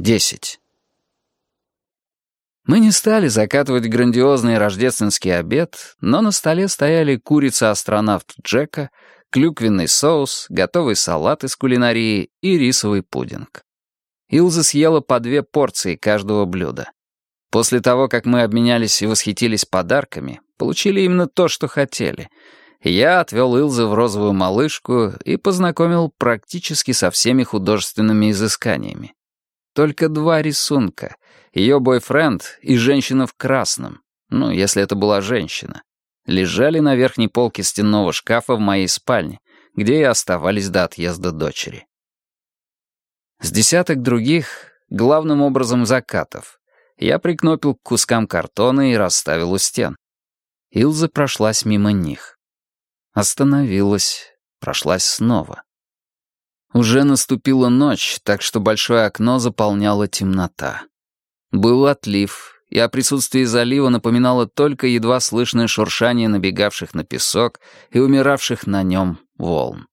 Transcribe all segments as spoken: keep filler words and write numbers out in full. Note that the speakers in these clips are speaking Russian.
Десять. Мы не стали закатывать грандиозный рождественский обед, но на столе стояли курица-астронавт Джека, клюквенный соус, готовый салат из кулинарии и рисовый пудинг. Илза съела по две порции каждого блюда. После того, как мы обменялись и восхитились подарками, получили именно то, что хотели. Я отвел Илзу в розовую малышку и познакомил практически со всеми художественными изысканиями. Только два рисунка. Ее бойфренд и женщина в красном, ну, если это была женщина, лежали на верхней полке стенного шкафа в моей спальне, где и оставались до отъезда дочери. С десяток других, главным образом закатов, я прикнопил к кускам картона и расставил у стен. Илза прошлась мимо них. Остановилась, прошлась снова. Уже наступила ночь, так что большое окно заполняла темнота. Был отлив, и о присутствии залива напоминало только едва слышное шуршание набегавших на песок и умиравших на нем волн.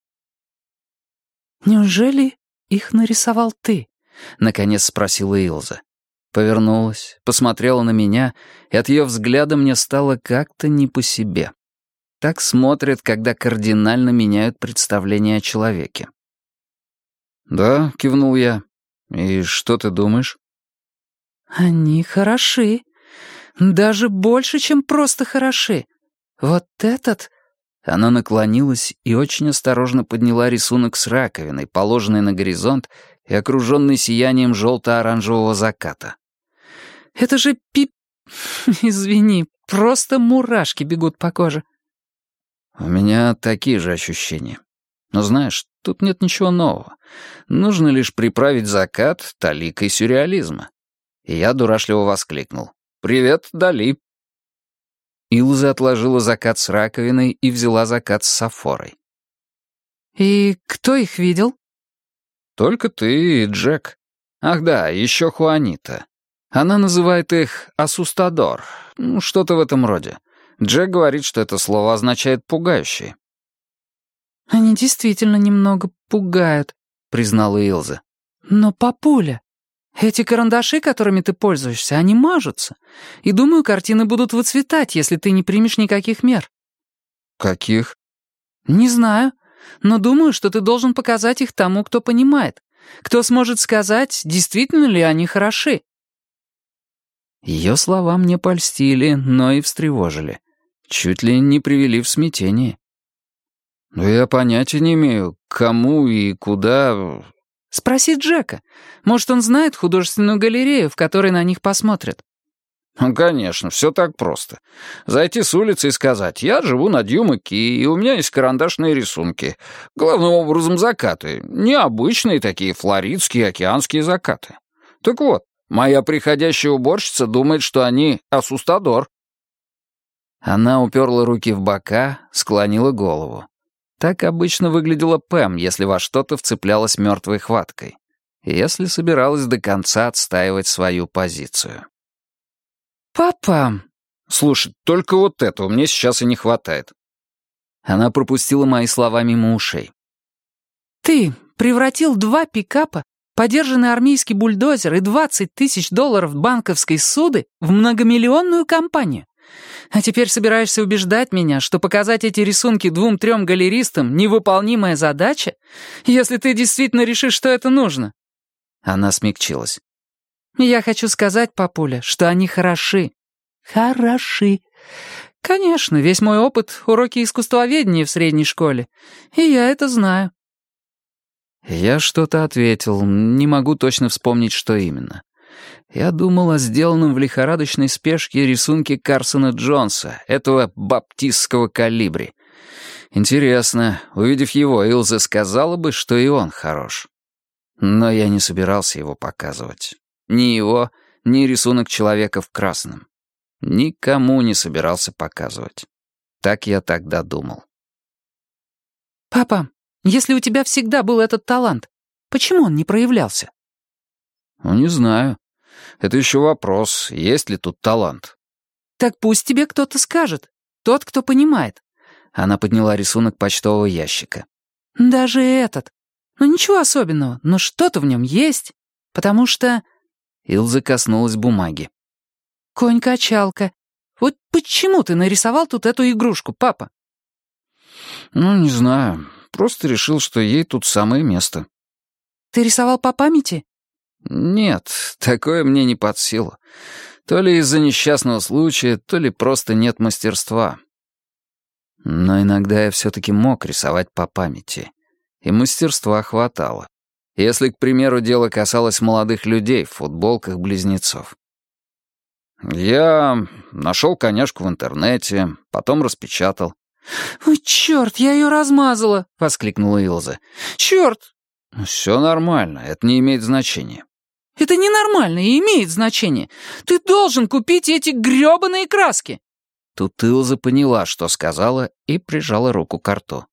«Неужели их нарисовал ты?» — наконец спросила Илза. Повернулась, посмотрела на меня, и от ее взгляда мне стало как-то не по себе. Так смотрят, когда кардинально меняют представление о человеке. «Да», — кивнул я. «И что ты думаешь?» «Они хороши. Даже больше, чем просто хороши. Вот этот...» Она наклонилась и очень осторожно подняла рисунок с раковиной, положенной на горизонт и окруженный сиянием желто-оранжевого заката. «Это же пип... Извини, просто мурашки бегут по коже». «У меня такие же ощущения. Но знаешь, тут нет ничего нового. Нужно лишь приправить закат таликой сюрреализма». И я дурашливо воскликнул. «Привет, Дали!» Илза отложила закат с раковиной и взяла закат с Сафорой. «И кто их видел?» «Только ты и Джек. Ах да, еще Хуанита. Она называет их «асустадор», ну, что-то в этом роде. Джек говорит, что это слово означает «пугающий». «Они действительно немного пугают», — признала Илза. «Но, папуля, эти карандаши, которыми ты пользуешься, они мажутся. И, думаю, картины будут выцветать, если ты не примешь никаких мер». «Каких?» «Не знаю, но думаю, что ты должен показать их тому, кто понимает. Кто сможет сказать, действительно ли они хороши». Ее слова мне польстили, но и встревожили. Чуть ли не привели в смятение. «Да я понятия не имею, кому и куда...» «Спроси Джека. Может, он знает художественную галерею, в которой на них посмотрят?» «Ну, конечно, все так просто. Зайти с улицы и сказать, я живу на Дьюма-Ки, и у меня есть карандашные рисунки. Главным образом закаты. Необычные такие флоридские океанские закаты. Так вот, моя приходящая уборщица думает, что они асустадор». Она уперла руки в бока, склонила голову. Так обычно выглядела Пэм, если во что-то вцеплялась мертвой хваткой. Если собиралась до конца отстаивать свою позицию. «Папа...» «Слушай, только вот этого мне сейчас и не хватает». Она пропустила мои слова мимо ушей. «Ты превратил два пикапа, подержанный армейский бульдозер и двадцать тысяч долларов банковской ссуды в многомиллионную компанию. А теперь собираешься убеждать меня, что показать эти рисунки двум-трем галеристам — невыполнимая задача, если ты действительно решишь, что это нужно?» Она смягчилась. «Я хочу сказать, папуля, что они хороши. Хороши. Конечно, весь мой опыт — уроки искусствоведения в средней школе, и я это знаю». Я что-то ответил, не могу точно вспомнить, что именно. Я думал о сделанном в лихорадочной спешке рисунке Карсона Джонса, этого баптистского калибри. Интересно, увидев его, Илза сказала бы, что и он хорош. Но я не собирался его показывать. Ни его, ни рисунок человека в красном. Никому не собирался показывать. Так я тогда думал. «Папа, если у тебя всегда был этот талант, почему он не проявлялся?» «Ну, не знаю. Это еще вопрос, есть ли тут талант». «Так пусть тебе кто-то скажет. Тот, кто понимает». Она подняла рисунок почтового ящика. «Даже этот. Ну ничего особенного, но что-то в нем есть. Потому что...» Илза коснулась бумаги. «Конь-качалка. Вот почему ты нарисовал тут эту игрушку, папа?» «Ну, не знаю. Просто решил, что ей тут самое место». «Ты рисовал по памяти?» «Нет, такое мне не под силу. То ли из-за несчастного случая, то ли просто нет мастерства. Но иногда я все-таки мог рисовать по памяти. И мастерства хватало. Если, к примеру, дело касалось молодых людей в футболках-близнецов. Я нашел коняшку в интернете, потом распечатал». «Ой, черт, я ее размазала!» — воскликнула Илза. «Черт!» «Все нормально, это не имеет значения». «Это ненормально и имеет значение. Ты должен купить эти грёбаные краски!» Тут Илза поняла, что сказала, и прижала руку к рту.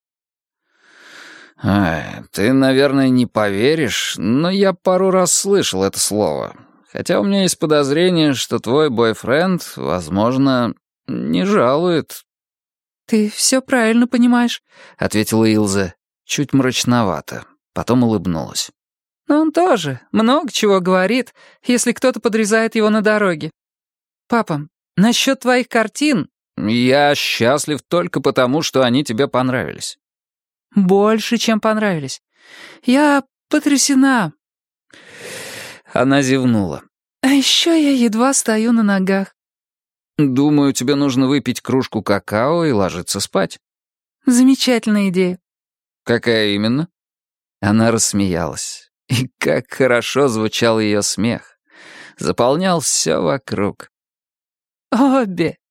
«Ай, ты, наверное, не поверишь, но я пару раз слышал это слово. Хотя у меня есть подозрение, что твой бойфренд, возможно, не жалует». «Ты все правильно понимаешь», — ответила Илза, чуть мрачновато, потом улыбнулась. «Но он тоже много чего говорит, если кто-то подрезает его на дороге. Папа, насчет твоих картин...» «Я счастлив только потому, что они тебе понравились». «Больше, чем понравились. Я потрясена». Она зевнула. «А еще я едва стою на ногах». «Думаю, тебе нужно выпить кружку какао и ложиться спать». «Замечательная идея». «Какая именно?» Она рассмеялась. И как хорошо звучал ее смех. Заполнял все вокруг. «Обе».